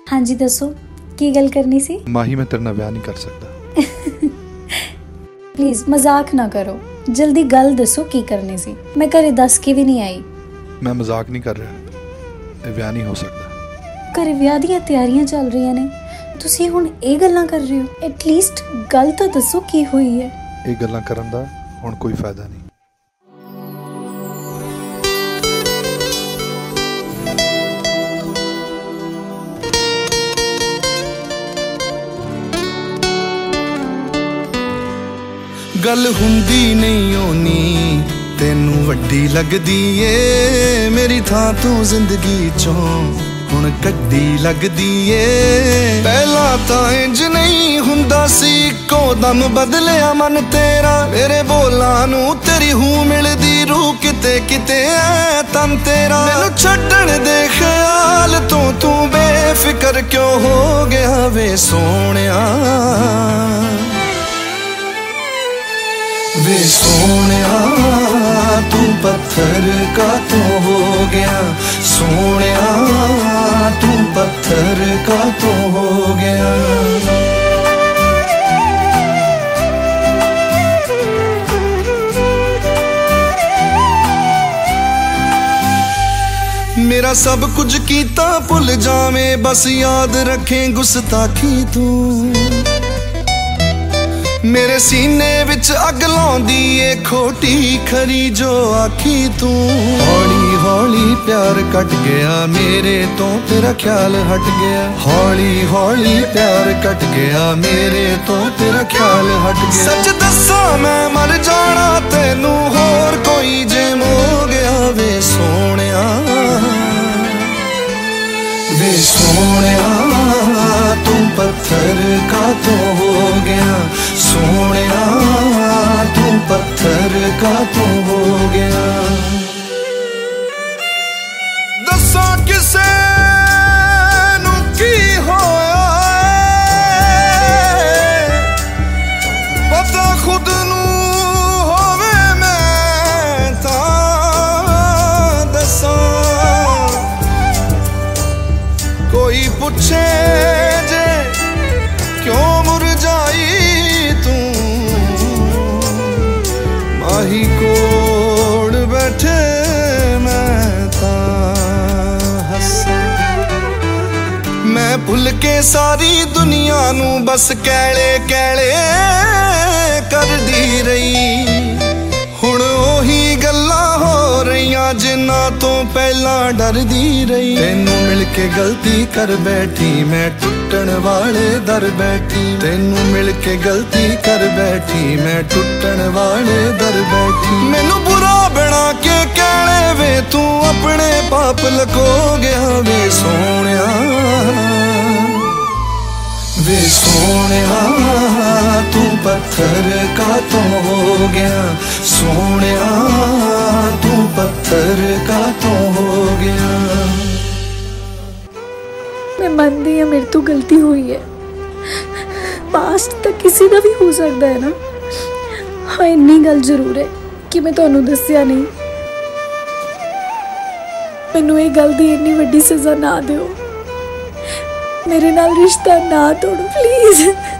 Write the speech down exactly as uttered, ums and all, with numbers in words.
हाँ जी दसो की गल करनी सी? माही मैं तेरे नाल ब्याह नहीं कर सकता। प्लीज मजाक ना करो, जल्दी गल दसो की करनी सी। मैं घरे दस के भी नहीं आई। मैं मजाक नहीं कर रहा, ये ब्याह नहीं हो सकता। घरे ब्याह दी तैयारियां चल रही ने, तुसी हुण ये गल्लां कर रहे हो। एटलीस्ट गल तो दसो की हुई है। ये गल्लां करन दा हुण कोई फायदा नहीं। गल हुंदी नहीं होनी तेनू वड्डी लगदी ए, मेरी थां तू जिंदगी चों हुण कड्डी लगदी ए। पहला तां इंज नहीं हुंदा सी, इक्को दम बदलिया मन तेरा। मेरे बोलां नू तेरी हूं मिलदी, रूह किते किते ऐ तन तेरा। मैनू छड्डण दे ख्याल तो तू बेफिकर क्यों हो गया वे सोहणिया, वे सोहणिया तू पत्थर का तो हो गया। सोहणिया तू पत्थर का तो हो गया। मेरा सब कुछ कीता भुल जावें, बस याद रखें गुस्ताखी तू। मेरे सीने विच अग लाउंदी ए खोटी खरी जो आखी तू। हौली हौली प्यार कट गया मेरे तो तेरा ख्याल हट गया। हौली हौली प्यार कट गया मेरे तो तेरा ख्याल हट गया। सच दसा मैं मर जाना तेनू होर कोई जे हो गया वे सोहणिया, वे सोहणिया तू पत्थर का तो हो गया। सोहणिया तू पत्थर का तो हो गया। दसा किसे नू की होया, पता खुद नू होवे मैं तां दसा। कोई पूछे जे क्यों मुरझाई तू, माही कोड़ बैठे मैं तां हस्सा। मैं भुल के सारी दुनिया नू बस कैले कैले कर दी रही। हुण ओही गल्लां हो रहीआं जिन्हां तो पहला डरदी रही। तेनू मिल के गलती कर बैठी मैं टुटण वाले दर बैठी। तेनू मिल के गलती कर बैठी मैं टुटण वाले दर बैठी। मैनू बुरा बना के कहणे वे तू अपने पाप लको गया वे सोहणिया, वे सोहणिया तू पत्थर का तो हो गया। सोहणिया तू पत्थर का तो हो गया। मैं मानती हूँ मेरे तो गलती हुई है, पास्ट तक किसी का भी हो सकता है ना। हाँ इन्नी गल जरूर है कि मैं तुहानू दस्सिया नहीं। मैनू ये गल दी इन्नी वड्डी सज़ा ना दिओ, मेरे नाल रिश्ता ना तोड़ो प्लीज।